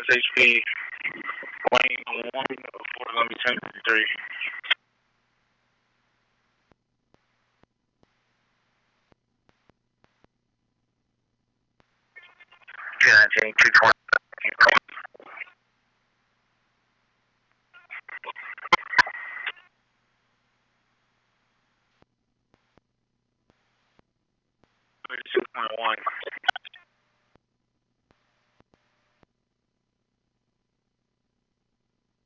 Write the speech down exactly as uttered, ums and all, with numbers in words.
S H P, lane one, Florida number ten fifty-three. two nineteen, two twenty. thirty-six point one.